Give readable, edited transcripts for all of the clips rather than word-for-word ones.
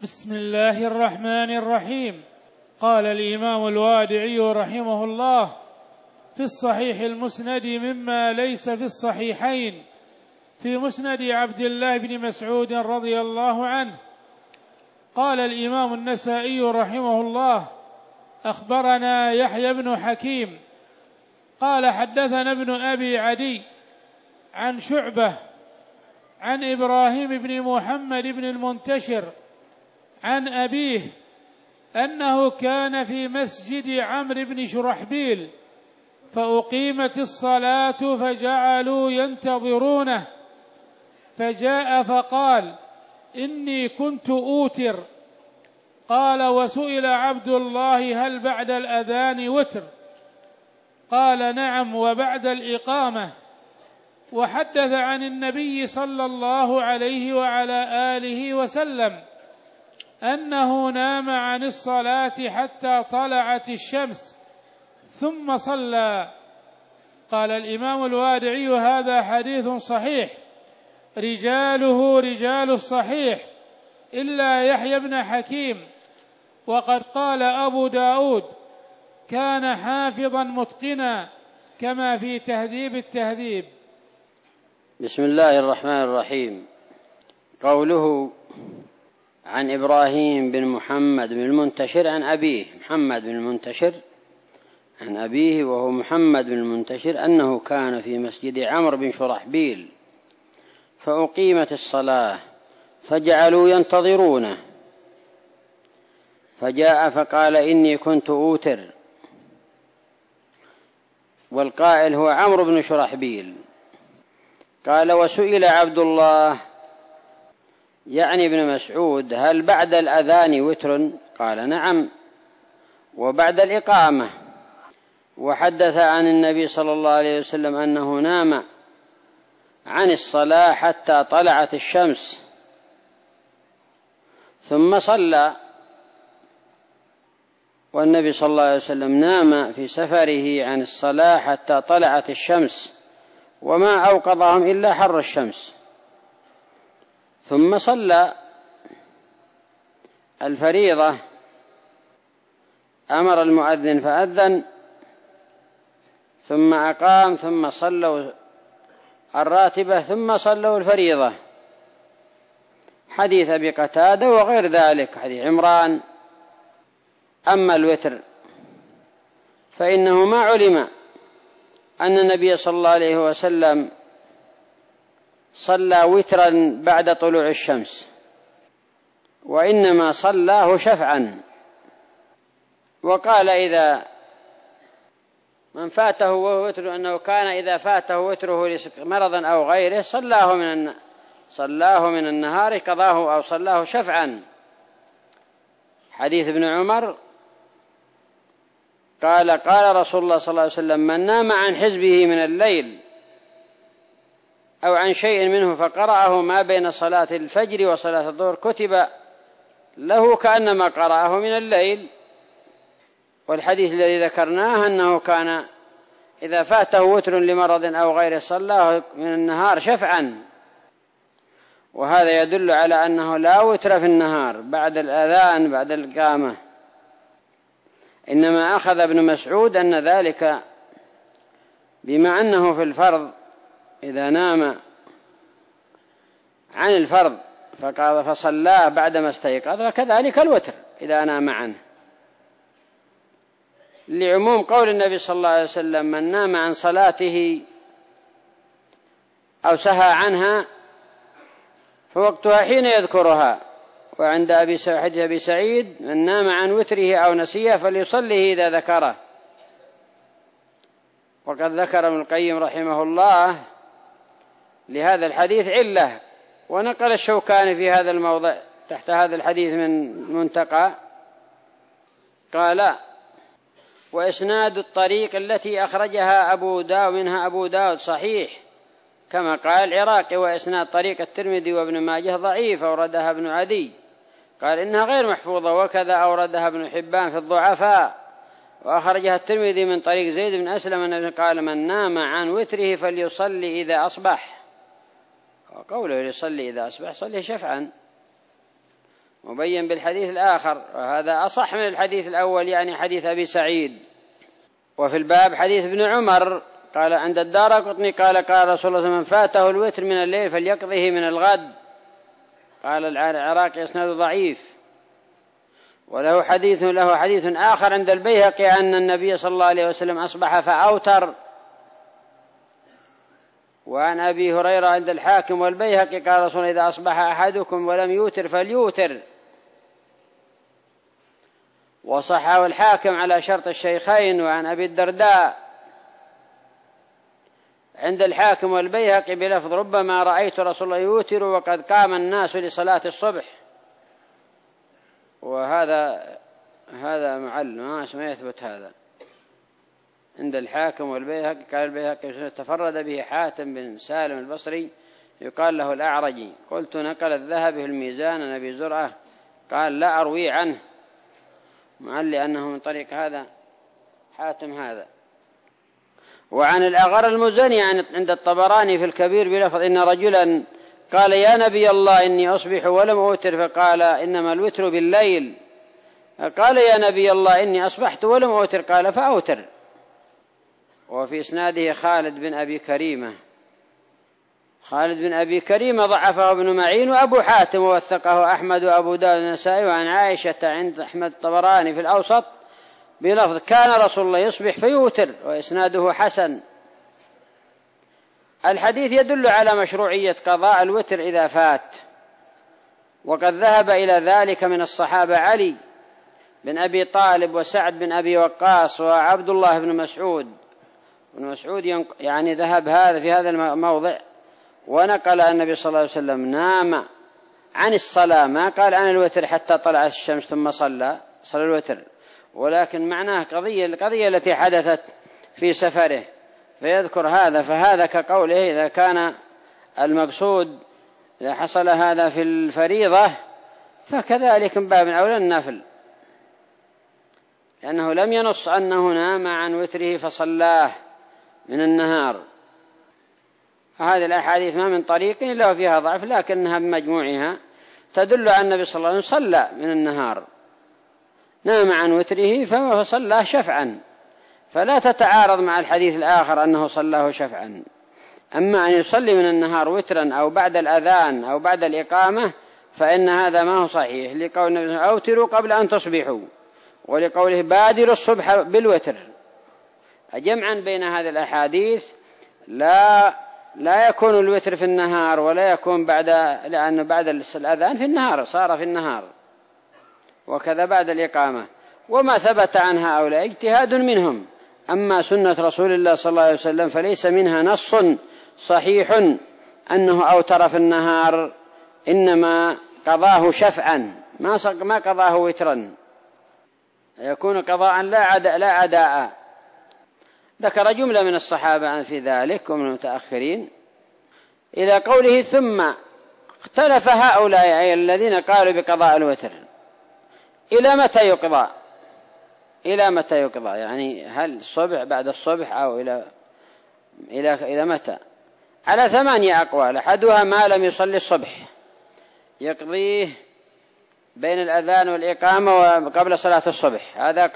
بسم الله الرحمن الرحيم. قال الإمام الوادعي رحمه الله في الصحيح المسند مما ليس في الصحيحين في مسند عبد الله بن مسعود رضي الله عنه. قال الإمام النسائي رحمه الله أخبرنا يحيى بن حكيم قال حدثنا ابن أبي عدي عن شعبة عن إبراهيم بن محمد بن المنتشر عن أبيه أنه كان في مسجد عمرو بن شرحبيل فأقيمت الصلاة فجعلوا ينتظرونه، فجاء فقال إني كنت أوتر. قال وسئل عبد الله هل بعد الأذان وتر؟ قال نعم وبعد الإقامة. وحدث عن النبي صلى الله عليه وعلى آله وسلم أنه نام عن الصلاة حتى طلعت الشمس ثم صلى. قال الإمام الوادعي هذا حديث صحيح رجاله رجال الصحيح إلا يحيى بن حكيم. وقد قال أبو داود كان حافظا متقنا كما في تهذيب التهذيب. بسم الله الرحمن الرحيم. قوله عن إبراهيم بن محمد بن المنتشر عن أبيه محمد بن المنتشر عن أبيه وهو محمد بن المنتشر أنه كان في مسجد عمرو بن شرحبيل فأقيمت الصلاة فجعلوا ينتظرونه، فجاء فقال إني كنت أوتر، والقائل هو عمرو بن شرحبيل. قال وسئل عبد الله يعني ابن مسعود هل بعد الأذان وتر؟ قال نعم وبعد الإقامة. وحدث عن النبي صلى الله عليه وسلم أنه نام عن الصلاة حتى طلعت الشمس ثم صلى. والنبي صلى الله عليه وسلم نام في سفره عن الصلاة حتى طلعت الشمس وما أوقظهم إلا حر الشمس، ثم صلى الفريضة، أمر المؤذن فأذن ثم أقام ثم صلوا الراتبة ثم صلوا الفريضة، حديث أبي قتادة وغير ذلك حديث عمران. أما الوتر فإنه ما علم أن النبي صلى الله عليه وسلم صلى وترا بعد طلوع الشمس، وإنما صلاه شفعا. وقال إذا من فاته وهو وتر أنه كان إذا فاته وتره مرضا أو غيره صلاه من النهار قضاه أو صلاه شفعا. حديث ابن عمر قال رسول الله صلى الله عليه وسلم من نام عن حزبه من الليل أو عن شيء منه فقرأه ما بين صلاة الفجر وصلاة الظهر كتب له كأنما قرأه من الليل. والحديث الذي ذكرناه أنه كان إذا فاته وتر لمرض أو غيره صلاه من النهار شفعا، وهذا يدل على أنه لا وتر في النهار بعد الأذان بعد الإقامة، إنما أخذ ابن مسعود أن ذلك بما أنه في الفرض إذا نام عن الفرض فصلاه بعدما استيقظ، فكذلك الوتر إذا نام عنه، لعموم قول النبي صلى الله عليه وسلم من نام عن صلاته أو سهى عنها فوقتها حين يذكرها. وعند حديث أبي سعيد من نام عن وتره أو نسيه فليصليه إذا ذكره. وقد ذكر ابن القيم رحمه الله لهذا الحديث علة، ونقل الشوكاني في هذا الموضع تحت هذا الحديث من منتقى قال وإسناد الطريق التي أخرجها منها أبو داود صحيح كما قال العراقي، وإسناد طريق الترمذي وابن ماجه ضعيف أوردها ابن عدي، قال إنها غير محفوظة، وكذا أوردها ابن حبان في الضعفاء، وأخرجها الترمذي من طريق زيد بن أسلم أنه قال من نام عن وتره فليصلي إذا أصبح، وقوله يصلي إذا أصبح صلي شفعا. مبين بالحديث الآخر، وهذا أصح من الحديث الأول، يعني حديث أبي سعيد. وفي الباب حديث ابن عمر قال عند الدارقطني قال رسول الله: من فاته الوتر من الليل فليقضه من الغد. قال العراقي: إسناد ضعيف. وله حديث آخر عند البيهقي أن النبي صلى الله عليه وسلم أصبح فأوتر. وعن أبي هريرة عند الحاكم والبيهقي قال رسول الله: إذا أصبح أحدكم ولم يوتر فليوتر. وصححه الحاكم على شرط الشيخين. وعن أبي الدرداء عند الحاكم والبيهقي بلفظ: ربما رأيت رسول الله يوتر وقد قام الناس لصلاة الصبح. وهذا معل ما يثبت هذا عند الحاكم والبيهقي. قال البيهقي: تفرد به حاتم بن سالم البصري يقال له الأعرجي. قلت: نقل الذهبي في الميزان عن أبي زرعة. قال: لا أروي عنه، معل لأنه من طريق هذا حاتم هذا. وعن الأغر المزني عند الطبراني في الكبير بلفظ: إن رجلا قال: يا نبي الله إني أصبح ولم أوتر، فقال: إنما الوتر بالليل. قال: يا نبي الله إني أصبحت ولم أوتر، قال: فأوتر. وفي إسناده خالد بن أبي كريمة ضعفه ابن معين وأبو حاتم، ووثقه أحمد وأبو داود والنسائي. وعن عائشة عند أحمد الطبراني في الأوسط بلفظ: كان رسول الله يصبح فيوتر، وإسناده حسن. الحديث يدل على مشروعية قضاء الوتر إذا فات، وقد ذهب إلى ذلك من الصحابة علي بن أبي طالب وسعد بن أبي وقاص وعبد الله بن مسعود. يعني ذهب هذا في هذا الموضع، ونقل النبي صلى الله عليه وسلم نام عن الصلاة، ما قال عن الوتر حتى طلعت الشمس ثم صلى الوتر، ولكن معناه القضية التي حدثت في سفره، فيذكر هذا. فهذا كقوله: إذا كان المقصود إذا حصل هذا في الفريضة فكذلك من باب أولى النفل، لأنه لم ينص أنه نام عن وتره فصلاه من النهار. هذه الأحاديث ما من طريق إلا وفيها ضعف، لكنها بمجموعها تدل على النبي صلى الله عليه وسلم صلى من النهار، نام عن وتره فصلاه شفعا، فلا تتعارض مع الحديث الآخر أنه صلاه شفعا. أما أن يصلي من النهار وترا أو بعد الأذان أو بعد الإقامة فإن هذا ما هو صحيح، لقول النبي: أوتروا قبل أن تصبحوا، ولقوله: بادروا الصبح بالوتر. جمعا بين هذه الأحاديث لا يكون الوتر في النهار ولا يكون لأنه بعد الأذان في النهار، صار في النهار، وكذا بعد الإقامة. وما ثبت عن هؤلاء اجتهاد منهم. أما سنة رسول الله صلى الله عليه وسلم فليس منها نص صحيح أنه أوتر في النهار، إنما قضاه شفعا ما قضاه وترا، يكون قضاء لا عداء. ذكر جملة من الصحابة في ذلك ومن المتأخرين إلى قوله: ثم اختلف هؤلاء الذين قالوا بقضاء الوتر إلى متى يقضى، يعني هل الصبح بعد الصبح أو إلى متى؟ على 8 أقوال. أحدها: ما لم يصلي الصبح يقضيه بين الأذان والإقامة وقبل صلاة الصبح،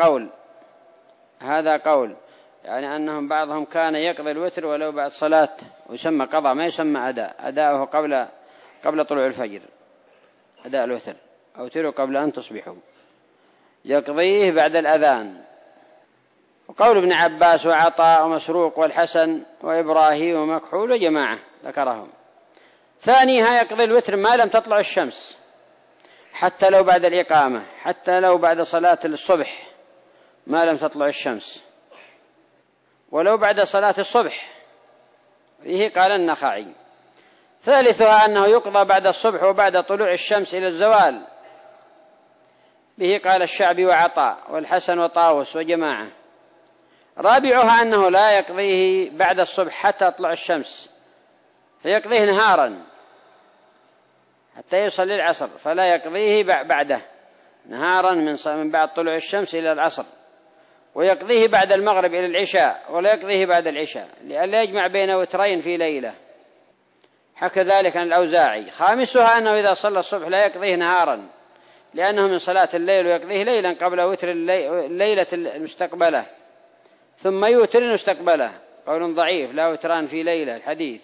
هذا قول يعني أنهم بعضهم كان يقضي الوتر ولو بعد صلاة، ويسمى قضاء ما يسمى أداؤه قبل طلوع الفجر، أداء الوتر: أوتروا قبل أن تصبحوا، يقضيه بعد الأذان. وقول ابن عباس وعطاء ومسروق والحسن وإبراهيم ومكحول وجماعة ذكرهم. ثانيها: يقضي الوتر ما لم تطلع الشمس، حتى لو بعد الإقامة، حتى لو بعد صلاة الصبح ما لم تطلع الشمس، ولو بعد صلاة الصبح، فيه قال النخعي. ثالثها: أنه يقضى بعد الصبح وبعد طلوع الشمس إلى الزوال، به قال الشعبي وعطاء والحسن وطاوس وجماعة. رابعها: أنه لا يقضيه بعد الصبح حتى تطلع الشمس، فيقضيه نهارا حتى يصلي العصر، فلا يقضيه بعده نهارا من بعد طلوع الشمس إلى العصر، ويقضيه بعد المغرب إلى العشاء، ولا يقضيه بعد العشاء، لئلا يجمع بين وترين في ليلة. حكى ذلك عن الأوزاعي. خامسها: أنه إذا صلى الصبح لا يقضيه نهارا لأنه من صلاة الليل ويقضيه ليلا قبل وتر الليلة المستقبلة ثم يوتر مستقبله، قول ضعيف، لا وتران في ليلة الحديث.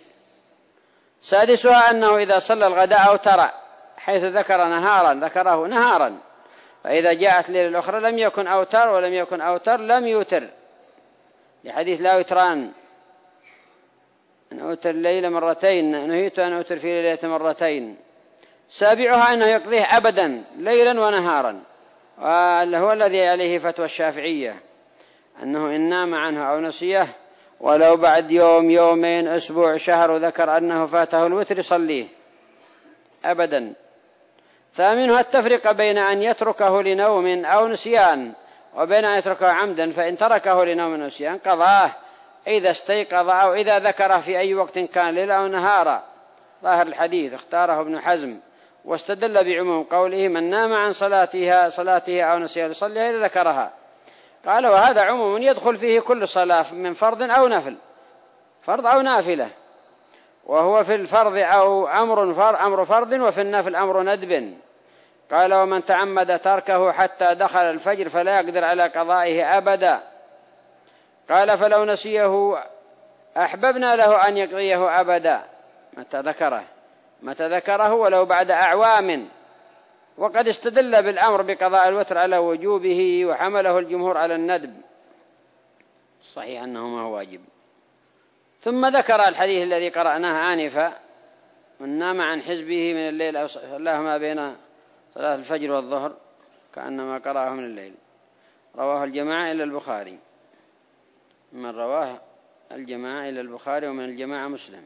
سادسها أنه إذا صلى الغداء أوتر، حيث ذكره نهارا، فإذا جاءت الليلة الأخرى لم يكن أوتر، ولم يكن أوتر لم يوتر، لحديث لا وتران، أن أوتر الليلة مرتين، نهيت أن أوتر في ليلة مرتين. سابعها أنه يقضيه أبدا ليلا ونهارا، وهو الذي عليه فتوى الشافعية، أنه إن نام عنه أو نسيه ولو بعد يوم يومين أسبوع شهر وذكر أنه فاته الوتر يصليه أبدا. ثامنها التفرقة بين أن يتركه لنوم أو نسيان وبين أن يتركه عمدا، فإن تركه لنوم أو نسيان قضاه إذا استيقظ أو إذا ذكره في أي وقت كان ليلا أو نهارا. ظاهر الحديث اختاره ابن حزم، واستدل بعموم قوله من نام عن صلاته أو نسيها يصليها إذا ذكرها. قال وهذا عموم يدخل فيه كل صلاة من فرض أو نفل، فرض أو نافلة، وهو في الفرض أو أمر فرض، وفي النفل أمر ندب. قال ومن تعمد تركه حتى دخل الفجر فلا يقدر على قضائه أبدا. قال فلو نسيه أحببنا له أن يقضيه أبدا متى ذكره ولو بعد أعوام. وقد استدل بالأمر بقضاء الوتر على وجوبه، وحمله الجمهور على الندب، صحيح أنه ما هو واجب. ثم ذكر الحديث الذي قرأناه آنفا، من نام عن حزبه من الليل أو صلاه ما بين صلاة الفجر والظهر كأنما قرأه من الليل، رواه الجماعة إلى البخاري، من رواه الجماعة إلى البخاري ومن الجماعة مسلم.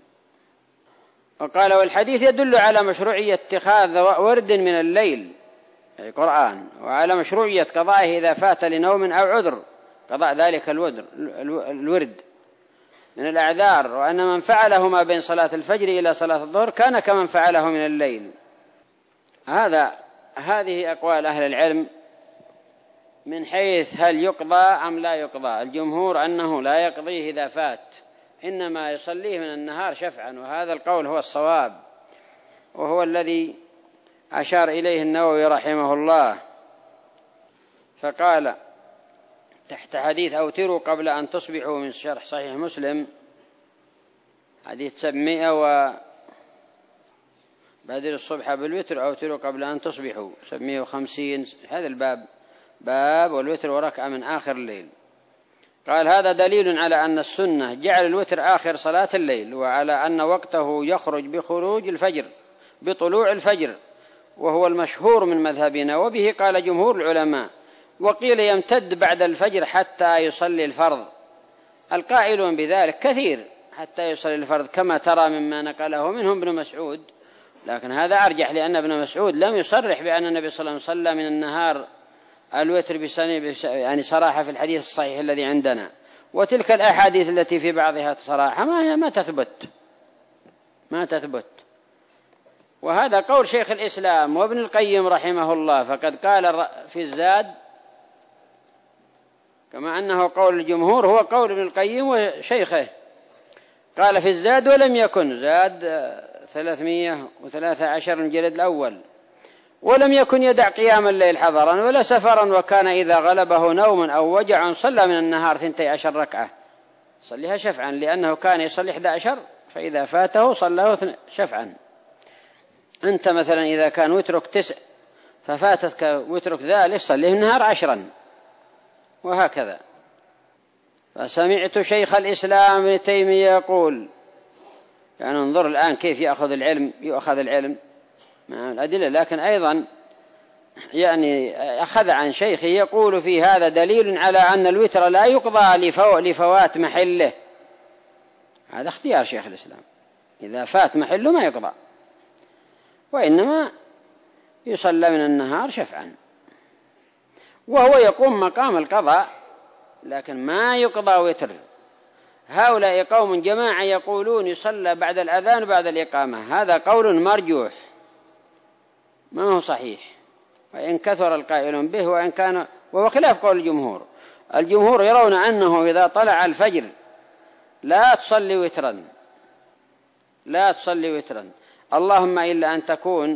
وقال والحديث يدل على مشروعية اتخاذ ورد من الليل أي قرآن، وعلى مشروعية قضائه إذا فات لنوم أو عذر، قضاء ذلك الورد من الأعذار، وأن من فعله ما بين صلاة الفجر إلى صلاة الظهر كان كمن فعله من الليل. هذه أقوال أهل العلم من حيث هل يقضى أم لا يقضى. الجمهور أنه لا يقضيه إذا فات، إنما يصليه من النهار شفعا، وهذا القول هو الصواب، وهو الذي أشار إليه النووي رحمه الله، فقال تحت حديث أوتروا قبل أن تصبحوا من شرح صحيح مسلم، حديث 700 بادر الصبح بالوتر أوتروا قبل أن تصبحوا 750. هذا الباب باب والوتر وركعة من آخر الليل. قال هذا دليل على أن السنة جعل الوتر آخر صلاة الليل، وعلى أن وقته يخرج بخروج الفجر بطلوع الفجر، وهو المشهور من مذهبنا، وبه قال جمهور العلماء. وقيل يمتد بعد الفجر حتى يصلي الفرض، القائلون بذلك كثير، حتى يصلي الفرض كما ترى مما نقله منهم ابن مسعود، لكن هذا أرجح، لأن ابن مسعود لم يصرح بأن النبي صلى الله عليه وسلم صلى من النهار الوتر يعني صراحة في الحديث الصحيح الذي عندنا، وتلك الأحاديث التي في بعضها صراحة ما تثبت. وهذا قول شيخ الإسلام وابن القيم رحمه الله، فقد قال في الزاد كما أنه قول الجمهور هو قول ابن القيم وشيخه، قال في الزاد ولم يكن، زاد 313 الجلد الأول، ولم يكن يدع قيام الليل حضرا ولا سفرا، وكان إذا غلبه نوم أو وجع صلى من النهار 12 ركعة، صليها شفعا، لأنه كان يصلي 11 فإذا فاته صلاه شفعا. أنت مثلا إذا كان وترك 9 ففاتتك وترك ذلك صليه النهار 10، وهكذا. فسمعت شيخ الإسلام ابن تيمية يقول، يعني انظر الآن كيف يؤخذ العلم مع الأدلة، لكن أيضا يعني أخذ عن شيخه يقول في هذا دليل على أن الوتر لا يقضى لفوات محله. هذا اختيار شيخ الإسلام، إذا فات محله ما يقضى، وإنما يصلى من النهار شفعا، وهو يقوم مقام القضاء، لكن ما يقضى وتر. هؤلاء قوم جماعة يقولون يصلى بعد الأذان وبعد الإقامة، هذا قول مرجوح ما هو صحيح، وإن كثر القائلون به، وهو خلاف قول الجمهور. الجمهور يرون أنه إذا طلع الفجر لا تصلي وترا، اللهم إلا أن تكون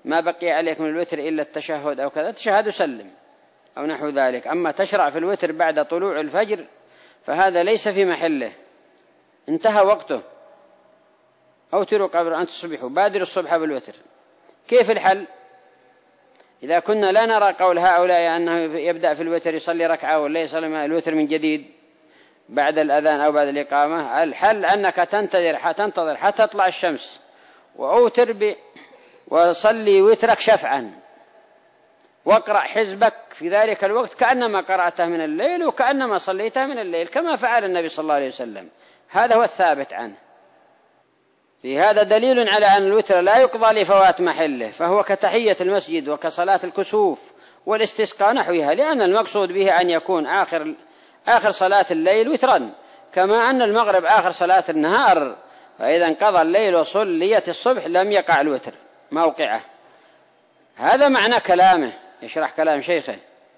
ما بقي عليك من الوتر إلا التشهد أو كذا، تشهد وسلم أو نحو ذلك. أما تشرع في الوتر بعد طلوع الفجر فهذا ليس في محله، انتهى وقته. أوتروا قبل أن تصبحوا، بادروا الصبح بالوتر. كيف الحل؟ إذا كنا لا نرى قول هؤلاء أنه يبدأ في الوتر يصلي ركعة ولا يصلي الوتر من جديد بعد الأذان أو بعد الإقامة، الحل أنك تنتظر حتى تطلع الشمس وأوتر وصلي وترك شفعا، واقرأ حزبك في ذلك الوقت كأنما قرأته من الليل وكأنما صليته من الليل، كما فعل النبي صلى الله عليه وسلم. هذا هو الثابت عنه. في هذا دليل على أن الوتر لا يقضى لفوات محله، فهو كتحية المسجد وكصلاة الكسوف والاستسقاء نحوها، لأن المقصود به أن يكون آخر صلاة الليل وترا، كما أن المغرب آخر صلاة النهار. فإذا انقضى الليل وصليت الصبح لم يقع الوتر موقعه. هذا معنى كلامه، يشرح كلام شيخه.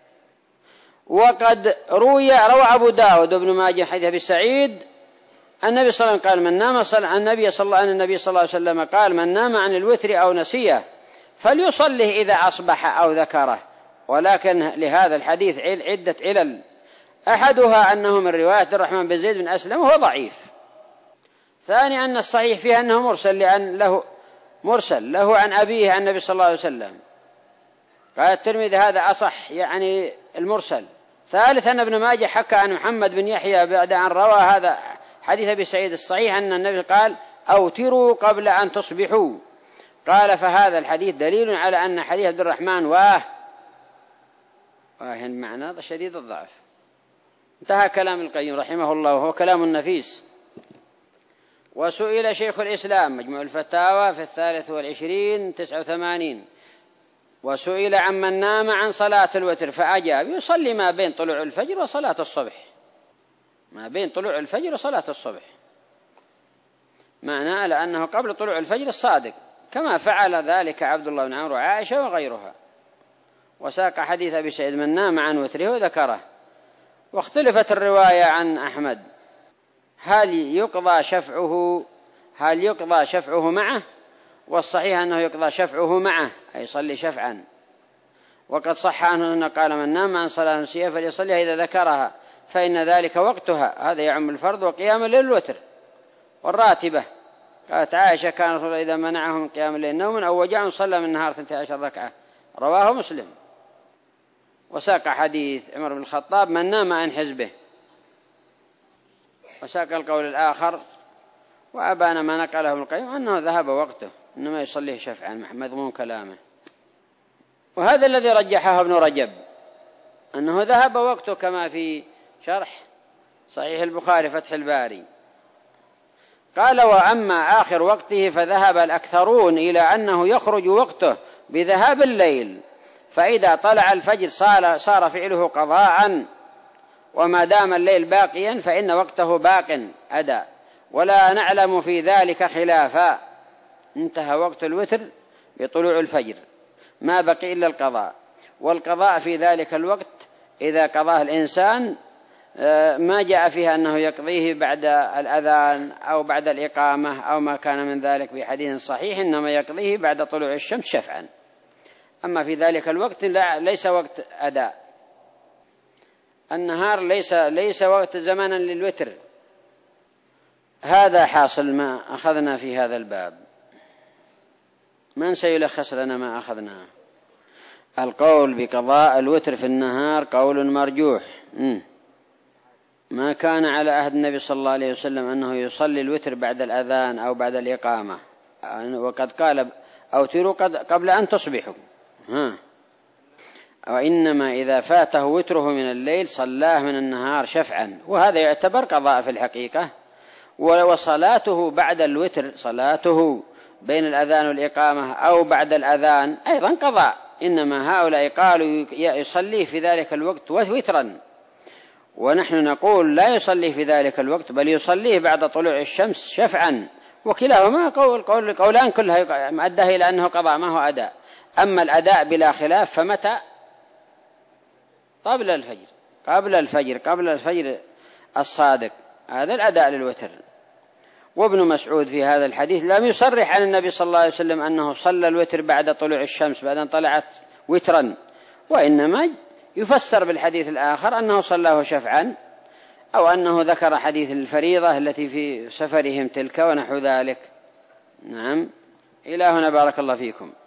وقد روى أبو داود بن ماجه حديث أبي سعيد النبي صلى الله عليه وسلم قال النبي صلى الله عليه وسلم قال: من نام عن الوتر أو نسيه فليصله إذا أصبح أو ذكره. ولكن لهذا الحديث عدة علل، أحدها أنه من رواية الرحمن بن زيد بن أسلم وهو ضعيف. ثاني أن الصحيح فيها أنه مرسل له عن أبيه عن النبي صلى الله عليه وسلم. قال الترمذي هذا أصح، يعني المرسل. ثالث أن ابن ماجه حكى عن محمد بن يحيى بعد أن روى هذا حديث أبي سعيد الصحيح أن النبي قال: أوتروا قبل أن تصبحوا. قال: فهذا الحديث دليل على أن حديث عبد الرحمن واهن معنى شديد الضعف. انتهى كلام القيم رحمه الله، وهو كلام نفيس. وسئل شيخ الإسلام مجموع الفتاوى في 23 89، وسئل عمن نام عن صلاة الوتر فأجاب: يصلي ما بين طلوع الفجر وصلاة الصبح، ما بين طلوع الفجر وصلاة الصبح، معناه لأنه قبل طلوع الفجر الصادق، كما فعل ذلك عبد الله بن عمرو وعائشة وغيرها. وساق حديث أبي سعيد من نام عن وتره وذكره. واختلفت الرواية عن أحمد هل يقضى شفعه معه، والصحيح أنه يقضى شفعه معه، أي يصلي شفعا. وقد صح عنه أنه قال: من نام عن صلاة نسيها فليصليها إذا ذكرها فإن ذلك وقتها. هذا يعم الفرض وقيام الليل الوتر والراتبة. قالت عائشة: كان رسول الله إذا منعه من قيام الليل نوم أو وجع صلى من النهار 12 ركعة، رواه مسلم. وساق حديث عمر بن الخطاب: من نام عن حزبه. وساق القول الآخر وأبان ما نقله ابن القيم أنه ذهب وقته، إنما يصليه شفعا مضمون كلامه. وهذا الذي رجحه ابن رجب، أنه ذهب وقته، كما في شرح صحيح البخاري فتح الباري. قال: وأما آخر وقته فذهب الأكثرون إلى أنه يخرج وقته بذهاب الليل، فإذا طلع الفجر صار فعله قضاء، وما دام الليل باقيا فإن وقته باق أداء، ولا نعلم في ذلك خلافا. انتهى وقت الوتر بطلوع الفجر، ما بقي إلا القضاء. والقضاء في ذلك الوقت إذا قضاه الإنسان ما جاء فيها أنه يقضيه بعد الأذان أو بعد الإقامة أو ما كان من ذلك بحديث صحيح، إنما يقضيه بعد طلوع الشمس شفعا. أما في ذلك الوقت ليس وقت أداء. النهار ليس وقت زمانا للوتر. هذا حاصل ما أخذنا في هذا الباب. من سيلخص لنا ما أخذناه؟ القول بقضاء الوتر في النهار قول مرجوح. ما كان على عهد النبي صلى الله عليه وسلم أنه يصلي الوتر بعد الأذان أو بعد الإقامة، وقد قال: أوتروا قبل أن تصبحوا. وإنما إذا فاته وتره من الليل صلاه من النهار شفعا، وهذا يعتبر قضاء في الحقيقة. وصلاته بعد الوتر، صلاته بين الأذان والإقامة أو بعد الأذان أيضا قضاء، إنما هؤلاء قالوا يصليه في ذلك الوقت وترا، ونحن نقول لا يصليه في ذلك الوقت بل يصليه بعد طلوع الشمس شفعا. وكلاهما قولان كلها مؤدى إلى أنه قضاء ما هو أداء. أما الأداء بلا خلاف فمتى؟ قبل الفجر الصادق، هذا الأداء للوتر. وابن مسعود في هذا الحديث لم يصرح عن النبي صلى الله عليه وسلم أنه صلى الوتر بعد طلوع الشمس بعد أن طلعت وترا، وإنما يفسر بالحديث الآخر أنه صلاه شفعا، أو أنه ذكر حديث الفريضة التي في سفرهم تلك ونحو ذلك. نعم. إلى هنا بارك الله فيكم.